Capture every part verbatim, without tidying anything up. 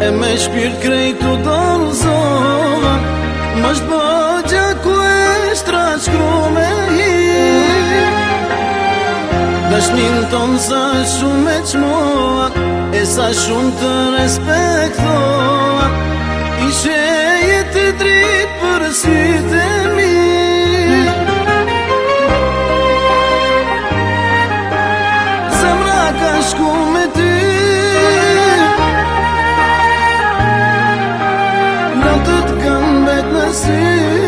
me shpirt krejt u dorëzova, më shbogja ku e shtra shkru me hi. Dashnin ton sa shumë e qmoa, e sa shumë të respektoa, ishe jetë dritë për sytë e mi. Zemra ka shku me ty, natët kanë bet në sy,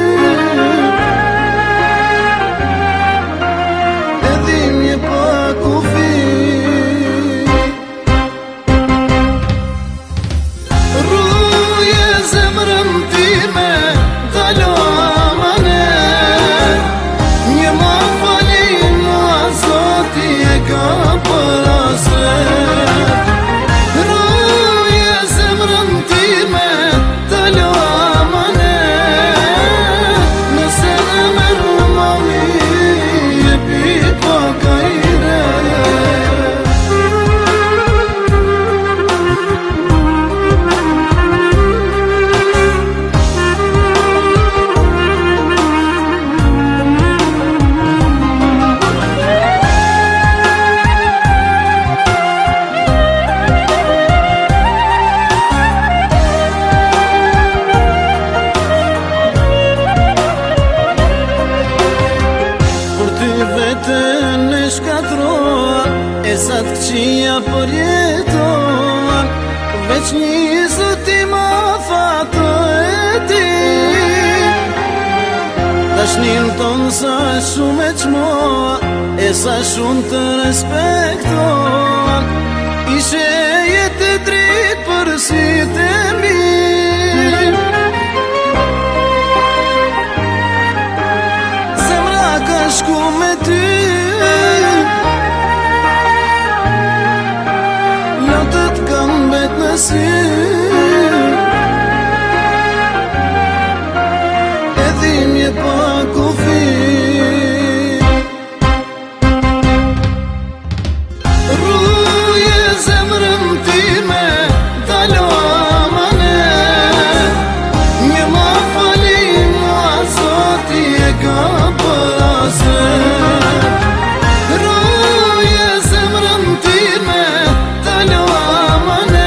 edhim je pa kufi. Ruje zemrën time, dalo amane, një ma fali mua Zoti e ka për aset. Ruje zemrën time, dalo amane, nëse në merë mami e pi pa kajre. Vetën e shkatroa, e sa të këqia për jetoa, veç një zoti ma fato e ti. Dashnin ton sa shumë e qmoa, e sa shumë të respektoa, ishe jetë dritë për sytë e mi. Shku me ty, natët kanë bet në sy, edhim je pa kufi. Ruje zemrën time, dalo amane, një ma fali mua Zoti e ka për aset. Ruje zemrën time, dalo amane,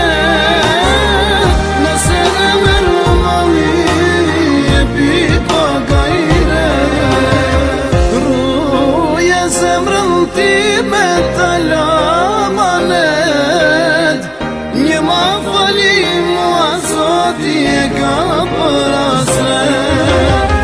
nëse në merë mami e pi pa kajre. Ruje zemrën time, dalo amane, një ma fali mua Zoti e ka për aset.